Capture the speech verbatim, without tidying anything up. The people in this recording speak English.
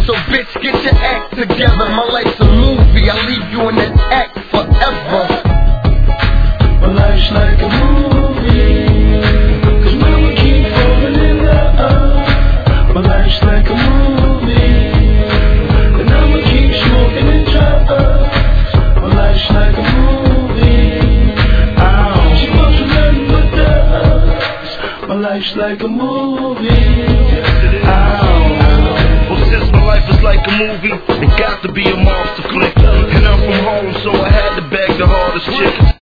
So bitch, get your act together. My life's a movie, I'll leave you in that act forever. My life's like a movie, cause mama keep falling in love. My life's like a movie, and I'ma keep smoking and drugs. My life's like a movie, ow, she wants to nothing but drugs. My life's like a movie, ow. Well, since my life is like a movie, it got to be a monster flick. And I'm from home, so I had to bag the hardest chick.